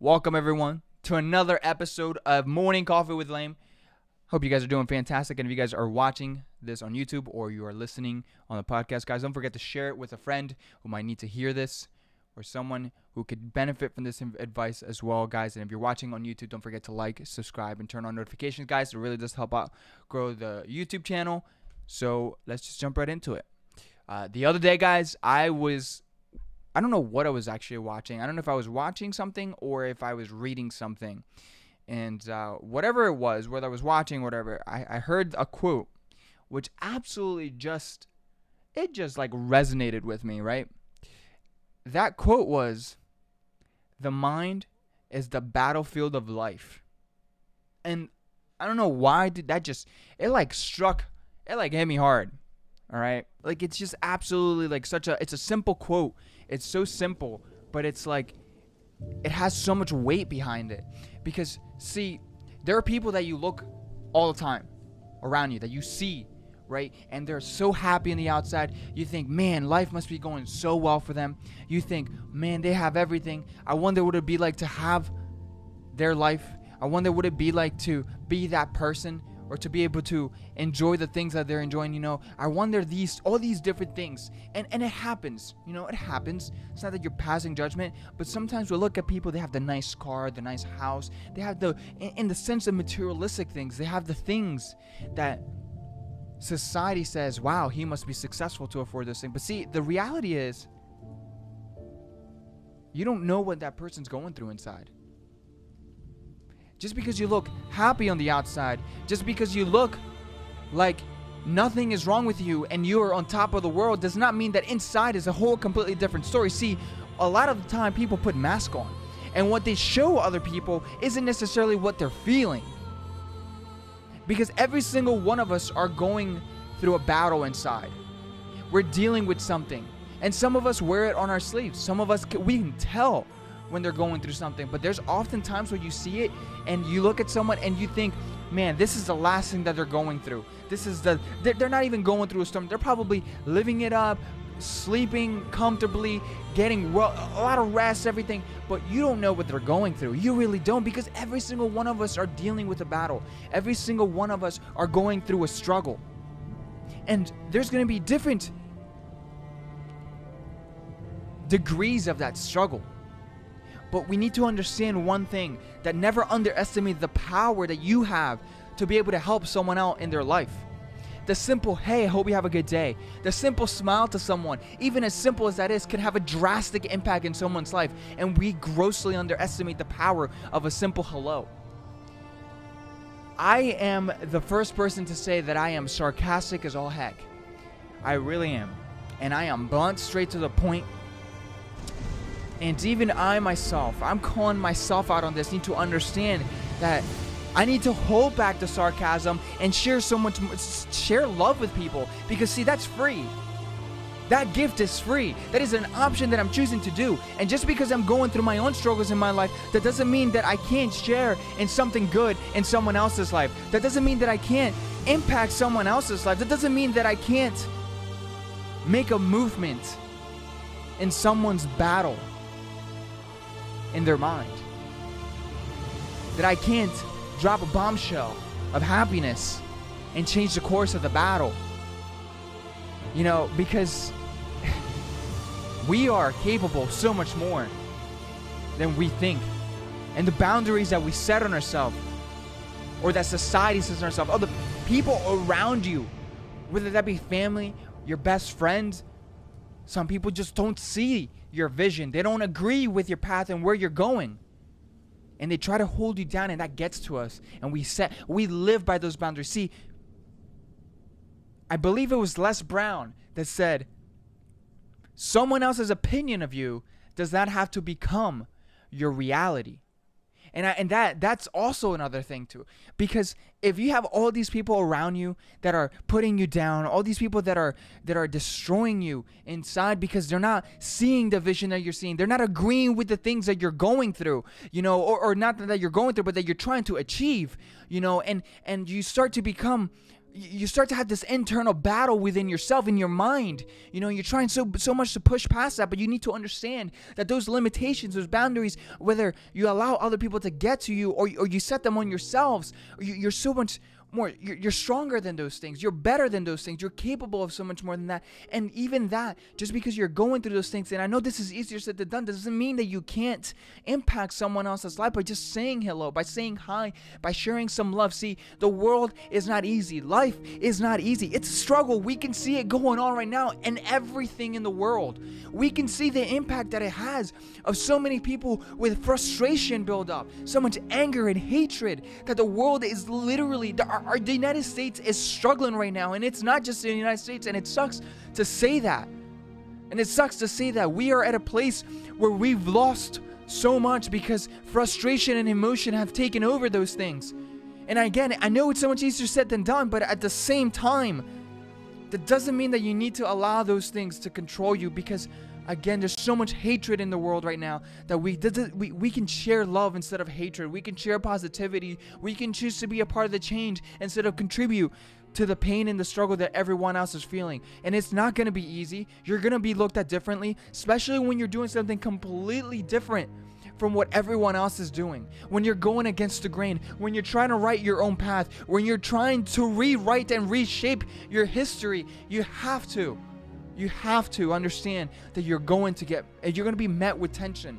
Welcome everyone to another episode of Morning Coffee with Lame. Hope you guys are doing fantastic, and if you guys are watching this on YouTube or you are listening on the podcast, guys, don't forget to share it with a friend who might need to hear this or someone who could benefit from this advice as well, guys. And if you're watching on YouTube, don't forget to like, subscribe, and turn on notifications, guys. It really does help out grow the YouTube channel. So let's just jump right into it. The other day, guys, I don't know what I was actually watching. I don't know if I was watching something or if I was reading something. And whatever it was, whether I was watching or whatever, I heard a quote which absolutely just resonated with me, right? That quote was, "The mind is the battlefield of life." And I don't know why did that just, it hit me hard. All right? Like, it's just absolutely like it's a simple quote. It's so simple, but it's like, it has so much weight behind it. Because, see, there are people that you look all the time around you, that you see, right? And they're so happy on the outside. You think, man, life must be going so well for them. You think, man, they have everything. I wonder what it'd be like to have their life. I wonder what it'd be like to be that person, or to be able to enjoy the things that they're enjoying, you know. I wonder all these different things. And it happens, you know, it happens. It's not that you're passing judgment, but sometimes we look at people, they have the nice car, the nice house. They have in the sense of materialistic things, they have the things that society says, wow, he must be successful to afford this thing. But see, the reality is, you don't know what that person's going through inside. Just because you look happy on the outside, just because you look like nothing is wrong with you and you are on top of the world, does not mean that inside is a whole completely different story. See, a lot of the time people put masks on, and what they show other people isn't necessarily what they're feeling. Because every single one of us are going through a battle inside. We're dealing with something, and some of us wear it on our sleeves. Some of us, we can tell when they're going through something, but there's often times where you see it and you look at someone and you think, man, this is the last thing that they're going through. They're not even going through a storm. They're probably living it up, sleeping comfortably, getting a lot of rest, everything, but you don't know what they're going through. You really don't, because every single one of us are dealing with a battle. Every single one of us are going through a struggle. And there's going to be different degrees of that struggle. But we need to understand one thing, that never underestimate the power that you have to be able to help someone out in their life. The simple, hey, I hope you have a good day. The simple smile to someone, even as simple as that is, can have a drastic impact in someone's life. And we grossly underestimate the power of a simple hello. I am the first person to say that I am sarcastic as all heck. I really am. And I am blunt, straight to the point. And even I myself, I'm calling myself out on this, need to understand that I need to hold back the sarcasm and share love with people. Because see, that's free. That gift is free. That is an option that I'm choosing to do. And just because I'm going through my own struggles in my life, that doesn't mean that I can't share in something good in someone else's life. That doesn't mean that I can't impact someone else's life. That doesn't mean that I can't make a movement in someone's battle in their mind. That I can't drop a bombshell of happiness and change the course of the battle. You know, because we are capable of so much more than we think. And the boundaries that we set on ourselves, or that society sets on ourselves, or the people around you, whether that be family, your best friends, some people just don't see your vision. They don't agree with your path and where you're going. And they try to hold you down, and that gets to us. And we live by those boundaries. See, I believe it was Les Brown that said, someone else's opinion of you does not have to become your reality. And that's also another thing too. Because if you have all these people around you that are putting you down, all these people that are destroying you inside because they're not seeing the vision that you're seeing, they're not agreeing with the things that you're going through, you know, or not that you're going through, but that you're trying to achieve, you know, and you start to become you start to have this internal battle within yourself, in your mind. You're trying so much to push past that, but you need to understand that those limitations, those boundaries, whether you allow other people to get to you or you set them on yourselves, you're so much more, you're stronger than those things. You're better than those things. You're capable of so much more than that. And even that, just because you're going through those things, and I know this is easier said than done, doesn't mean that you can't impact someone else's life by just saying hello, by saying hi, by sharing some love. See, the world is not easy. Life is not easy. It's a struggle. We can see it going on right now in everything in the world. We can see the impact that it has of so many people with frustration build up, so much anger and hatred, that the world is literally, the United States is struggling right now, and it's not just the United States, and it sucks to say that. And it sucks to say that we are at a place where we've lost so much because frustration and emotion have taken over those things. And again, I know it's so much easier said than done, but at the same time, that doesn't mean that you need to allow those things to control you, because again, there's so much hatred in the world right now that we can share love instead of hatred. We can share positivity. We can choose to be a part of the change instead of contribute to the pain and the struggle that everyone else is feeling. And it's not going to be easy. You're going to be looked at differently, especially when you're doing something completely different from what everyone else is doing. When you're going against the grain, when you're trying to write your own path, when you're trying to rewrite and reshape your history, you have to understand that you're going to be met with tension.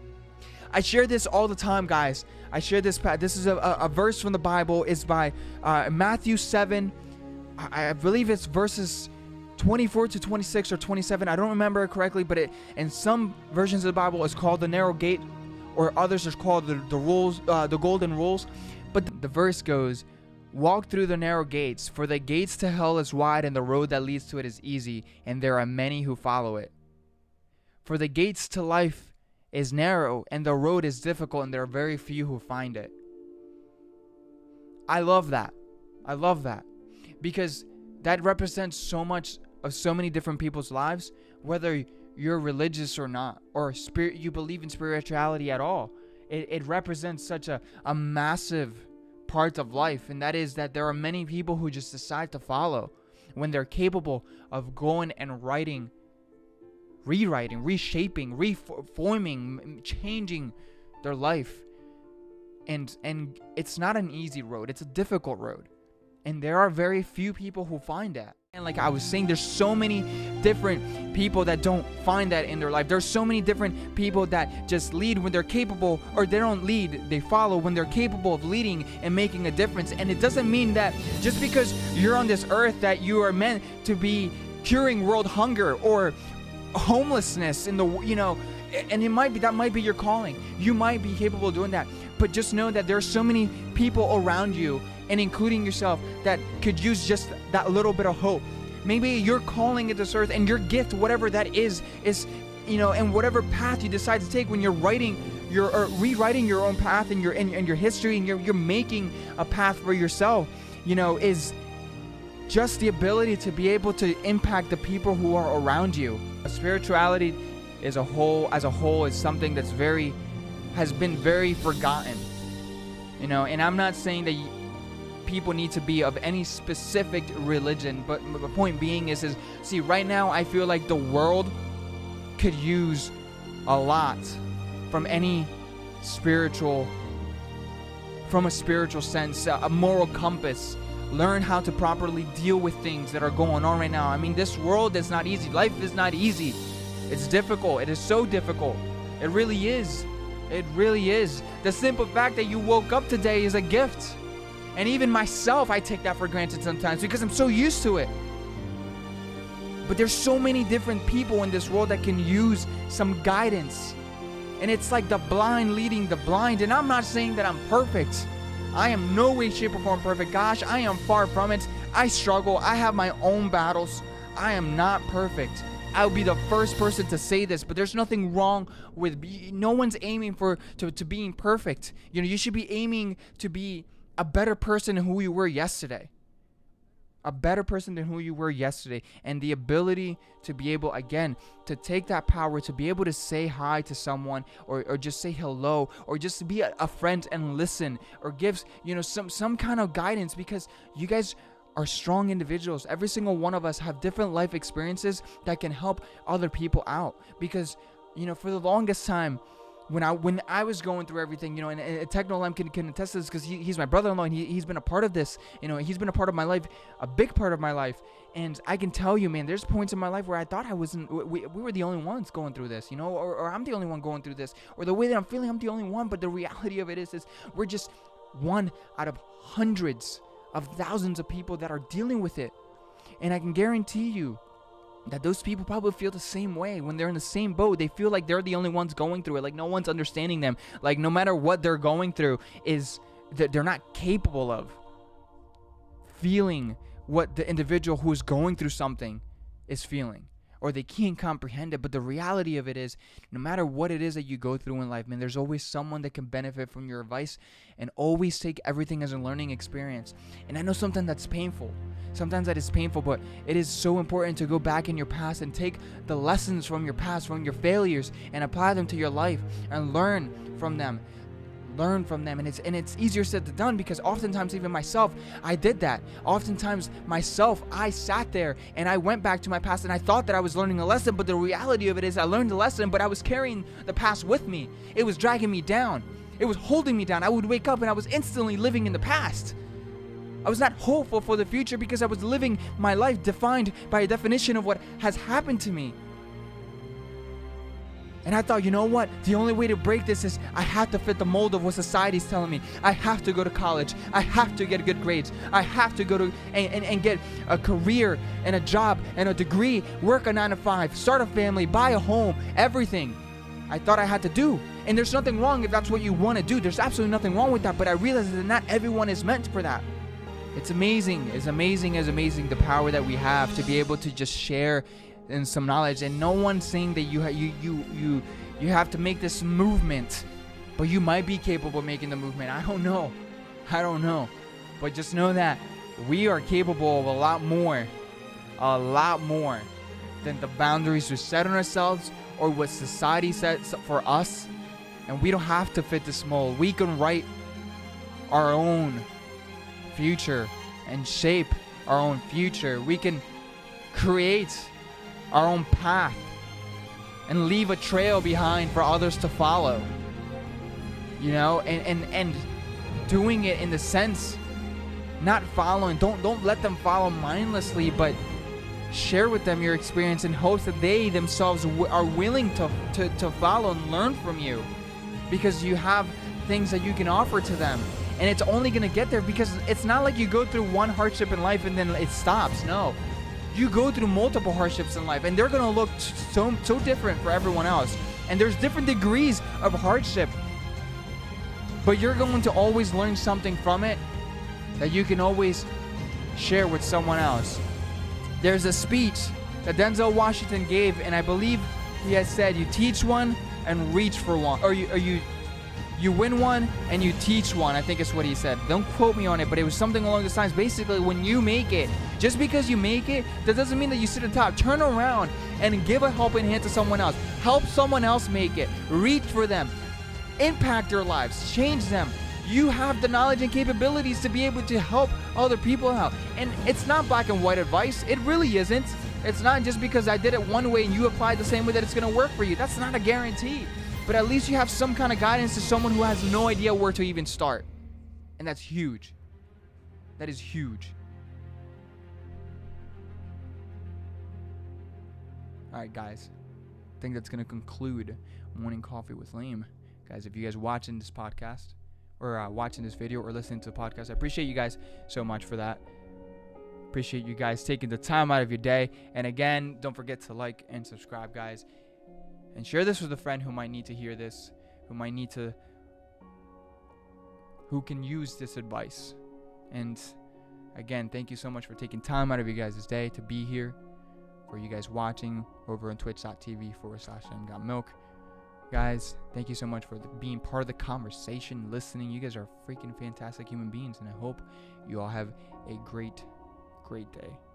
I share this all the time, guys. I share this. This is a verse from the Bible. It's by Matthew 7. I believe it's verses 24 to 26 or 27. I don't remember it correctly, but in some versions of the Bible, it's called the narrow gate, or others are called the rules, the golden rules. But the verse goes, "Walk through the narrow gates, for the gates to hell is wide and the road that leads to it is easy, and there are many who follow it. For the gates to life is narrow and the road is difficult, and there are very few who find it." I love that. I love that, because that represents so much of so many different people's lives, whether you're religious or not, or you believe in spirituality at all. It represents such a massive part of life, and that is that there are many people who just decide to follow when they're capable of going and rewriting, reshaping, reforming, changing their life. And it's not an easy road. It's a difficult road, and there are very few people who find that. And like I was saying, there's so many different people that don't find that in their life. There's so many different people that just lead when they're capable, or they don't lead, they follow when they're capable of leading and making a difference. And it doesn't mean that just because you're on this earth that you are meant to be curing world hunger or homelessness in the, and that might be your calling. You might be capable of doing that. But just know that there are so many people around you, and including yourself, that could use just that little bit of hope. Maybe your calling at this earth and your gift, whatever that is, and whatever path you decide to take when you're rewriting your own path and your history, and you're making a path for yourself, is just the ability to be able to impact the people who are around you. Spirituality as a whole is something that's has been very forgotten, and I'm not saying that people need to be of any specific religion, but the point being is see, right now I feel like the world could use a lot from a spiritual sense, a moral compass. Learn how to properly deal with things that are going on right now. I mean, this world is not easy. Life is not easy. It's difficult. It is so difficult. It really is. It really is. The simple fact that you woke up today is a gift. And even myself, I take that for granted sometimes because I'm so used to it. But there's so many different people in this world that can use some guidance. And it's like the blind leading the blind. And I'm not saying that I'm perfect. I am no way, shape, or form perfect. Gosh, I am far from it. I struggle. I have my own battles. I am not perfect. I would be the first person to say this, but there's nothing wrong with no one's aiming to being perfect. You should be aiming to be a better person than who you were yesterday. A better person than who you were yesterday. And the ability to be able, again, to take that power, to be able to say hi to someone, or just say hello, or just to be a friend and listen, or give some kind of guidance, because you guys are strong individuals. Every single one of us have different life experiences that can help other people out. Because, for the longest time, when I was going through everything, and Techno Lem can attest to this, because he's my brother-in-law, and he's been a part of this. He's been a part of my life, a big part of my life. And I can tell you, man, there's points in my life where I thought we were the only ones going through this, or I'm the only one going through this, or the way that I'm feeling, I'm the only one. But the reality of it is we're just one out of hundreds of thousands of people that are dealing with it. And I can guarantee you that those people probably feel the same way when they're in the same boat. They feel like they're the only ones going through it, like no one's understanding them, like no matter what they're going through is that they're not capable of feeling what the individual who is going through something is feeling, or they can't comprehend it. But the reality of it is, no matter what it is that you go through in life, man, there's always someone that can benefit from your advice, and always take everything as a learning experience. And I know sometimes that's painful. Sometimes that is painful, but it is so important to go back in your past and take the lessons from your past, from your failures, and apply them to your life and learn from them. And it's easier said than done, because oftentimes, even myself, I did that. Oftentimes myself, I sat there and I went back to my past and I thought that I was learning a lesson, but the reality of it is I learned the lesson, but I was carrying the past with me. It was dragging me down. It was holding me down. I would wake up and I was instantly living in the past. I was not hopeful for the future because I was living my life defined by a definition of what has happened to me. And I thought, you know what? The only way to break this is I have to fit the mold of what society's telling me. I have to go to college. I have to get good grades. I have to go to and get a career and a job and a degree, work a 9-to-5, start a family, buy a home, everything I thought I had to do. And there's nothing wrong if that's what you want to do. There's absolutely nothing wrong with that. But I realized that not everyone is meant for that. It's amazing the power that we have to be able to just share in some knowledge. And no one's saying that you have to make this movement, but you might be capable of making the movement. I don't know, but just know that we are capable of a lot more than the boundaries we set on ourselves or what society sets for us. And we don't have to fit this mold. We can write our own future and shape our own future. We can create our own path and leave a trail behind for others to follow, and doing it in the sense, not following, don't let them follow mindlessly, but share with them your experience in hopes that they themselves are willing to follow and learn from you, because you have things that you can offer to them. And it's only going to get there because it's not like you go through one hardship in life and then it stops. No. You go through multiple hardships in life, and they're going to look so different for everyone else. And there's different degrees of hardship. But you're going to always learn something from it that you can always share with someone else. There's a speech that Denzel Washington gave, and I believe he has said, you teach one and reach for one. Or you win one and you teach one, I think is what he said. Don't quote me on it, but it was something along those lines. Basically, when you make it, just because you make it, that doesn't mean that you sit on top. Turn around and give a helping hand to someone else. Help someone else make it. Reach for them. Impact their lives. Change them. You have the knowledge and capabilities to be able to help other people out. And it's not black and white advice. It really isn't. It's not just because I did it one way and you applied the same way that it's going to work for you. That's not a guarantee. But at least you have some kind of guidance to someone who has no idea where to even start. And that's huge. That is huge. Alright, guys. I think that's going to conclude Morning Coffee with Lame. Guys, if you guys watching this podcast, or watching this video, or listening to the podcast, I appreciate you guys so much for that. Appreciate you guys taking the time out of your day. And again, don't forget to like and subscribe, guys. And share this with a friend who might need to hear this, who can use this advice. And again, thank you so much for taking time out of your guys' day to be here. For you guys watching over on twitch.tv/MGotMilk. Guys, thank you so much for being part of the conversation, listening. You guys are freaking fantastic human beings, and I hope you all have a great day.